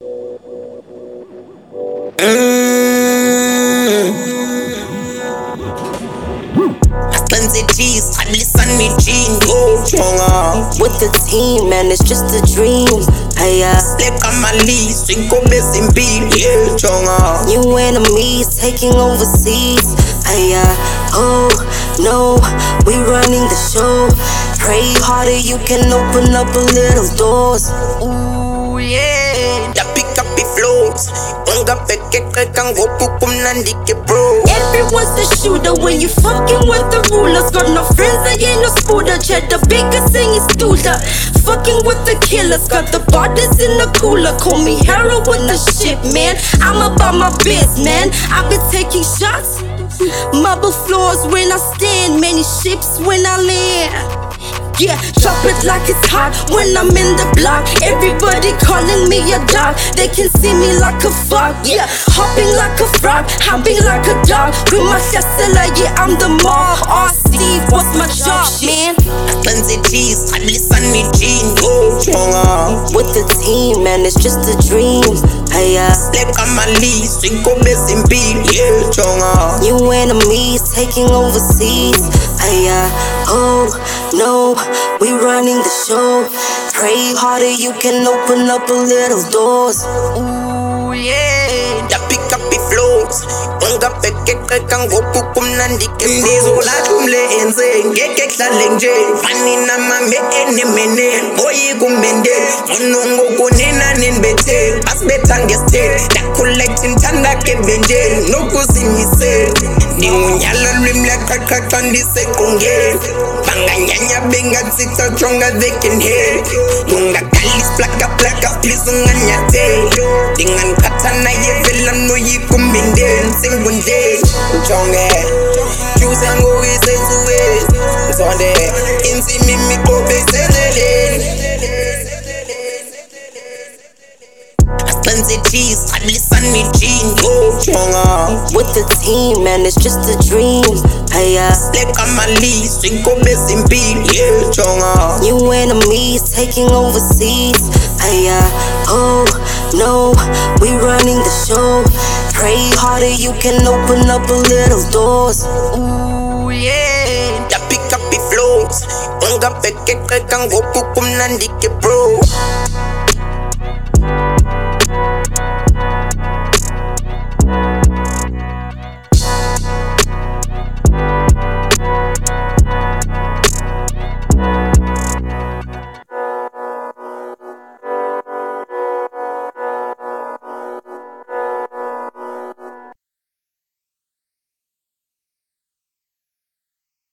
Cheese, I listen me jean, go stronger. With the team, man, it's just a dream. Hey, Slip on my lease, we go missing beat, yeah, stronger. New enemies taking overseas. Hey, oh no, we running the show. Pray harder, you can open up a little doors. Ooh, yeah, the pick up the flows. Unga peke kang goku nandike bro. Everyone's a shooter when you fucking with the rulers. Got no friends, I ain't no scooter. Check the biggest thing is Dula. Fucking with the killers, got the bodies in the cooler. Call me heroin the shit, man. I'm about my biz, man. I've been taking shots. Marble floors when I stand, many ships when I land. Yeah, drop it like it's hot when I'm in the block. Everybody calling me a dog. They can see me like a frog. Yeah, hopping like a frog, hopping like a dog. With my Tesla, yeah, I'm the mob. Steve, what's my job, man? Fancy cheese, I listen me jean, go stronger. With the team, man, it's just a dream. Hey, Slip on my lease, we go missing beat, yeah, stronger. New enemies taking overseas. Hey, oh no, we running the show. Pray harder, you can open up a little doors. Ooh, yeah, the pick up the flows. Unga peke kang goku nandike ndizola jumle enze ngeke hlale nje fani namame enemene boyi kumbende monongo kunena nenbethe asibetha ngesithe da collect intanda ke benje nokuzimise niunyala lwimla qaqaqa ndiseqongeni banganyanya bengathi stronger they can hear ungakalis plaka please unganyathe ndingankhatha naye vela noyikumbendeni singundeni ujonge juice ngokuyisenzuweni zonde insimi miqobe seleleni fancy cheese, I listen me jean, go stronger. With the team, man, it's just a dream. Hey, Slip on my lease, we go missing beat, yeah, stronger. New enemies taking overseas. Hey, oh no, we running the show. Pray harder, you can open up a little doors. Ooh, yeah, the pick up the flows. Unga peke kang goku nandike bro.